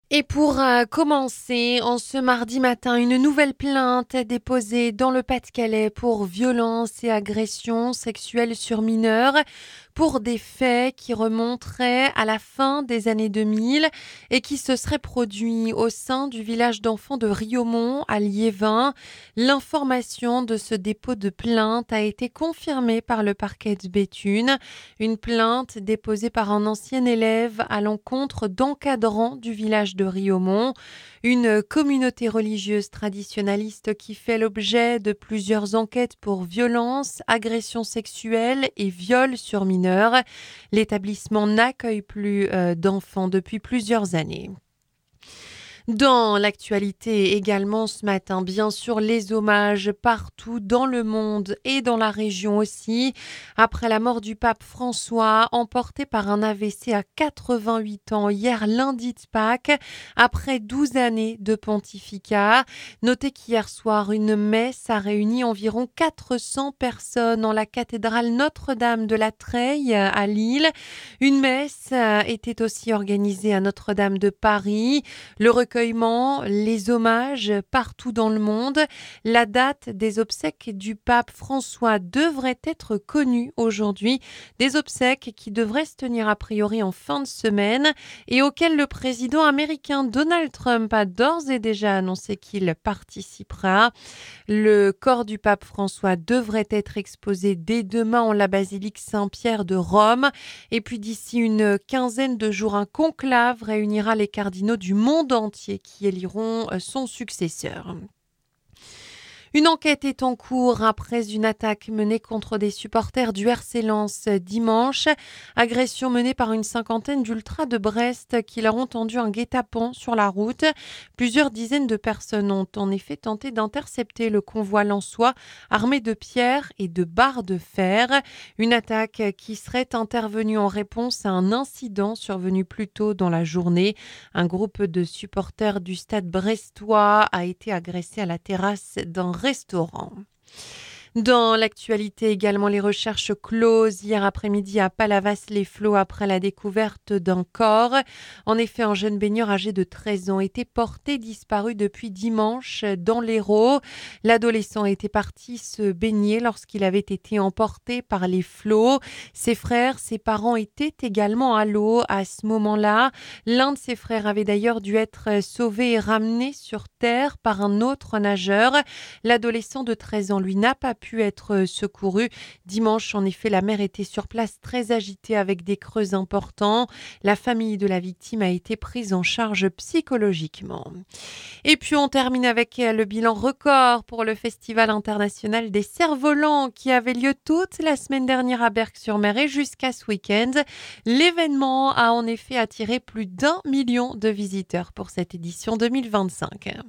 Et pour commencer, en ce mardi matin, une nouvelle plainte est déposée dans le Pas-de-Calais pour violences et agressions sexuelles sur mineurs pour des faits qui remonteraient à la fin des années 2000 et qui se seraient produits au sein du village d'enfants de Riaumont à Liévin. L'information de ce dépôt de plainte a été confirmée par le parquet de Béthune. Une plainte déposée par un ancien élève à l'encontre d'encadrants du village de Riaumont, une communauté religieuse traditionnaliste qui fait l'objet de plusieurs enquêtes pour violences, agressions sexuelles et viols sur mineurs. L'établissement n'accueille plus d'enfants depuis plusieurs années. Dans l'actualité également ce matin, bien sûr, les hommages partout dans le monde et dans la région aussi. Après la mort du pape François, emporté par un AVC à 88 ans hier lundi de Pâques, après 12 années de pontificat. Notez qu'hier soir, une messe a réuni environ 400 personnes en la cathédrale Notre-Dame de la Treille à Lille. Une messe était aussi organisée à Notre-Dame de Paris. Le recueillement, les hommages partout dans le monde. La date des obsèques du pape François devrait être connue aujourd'hui. Des obsèques qui devraient se tenir a priori en fin de semaine et auxquelles le président américain Donald Trump a d'ores et déjà annoncé qu'il participera. Le corps du pape François devrait être exposé dès demain en la basilique Saint-Pierre de Rome. Et puis d'ici une quinzaine de jours, un conclave réunira les cardinaux du monde entier qui éliront son successeur. Une enquête est en cours après une attaque menée contre des supporters du RC Lens dimanche. Agression menée par une cinquantaine d'ultras de Brest qui leur ont tendu un guet-apens sur la route. Plusieurs dizaines de personnes ont en effet tenté d'intercepter le convoi lensois armé de pierres et de barres de fer. Une attaque qui serait intervenue en réponse à un incident survenu plus tôt dans la journée. Un groupe de supporters du stade brestois a été agressé à la terrasse d'un restaurant. Dans l'actualité également, les recherches closes hier après-midi à Palavas-les-Flots après la découverte d'un corps. En effet, un jeune baigneur âgé de 13 ans était porté disparu depuis dimanche dans l'Hérault. L'adolescent était parti se baigner lorsqu'il avait été emporté par les flots. Ses frères, ses parents étaient également à l'eau à ce moment-là. L'un de ses frères avait d'ailleurs dû être sauvé et ramené sur terre par un autre nageur. L'adolescent de 13 ans, lui, n'a pas pu être secouru. Dimanche, en effet, la mère était sur place très agitée avec des creux importants. La famille de la victime a été prise en charge psychologiquement. Et puis on termine avec le bilan record pour le Festival international des cerfs-volants qui avait lieu toute la semaine dernière à Berck-sur-Mer et jusqu'à ce week-end. L'événement a en effet attiré plus d'1 million de visiteurs pour cette édition 2025.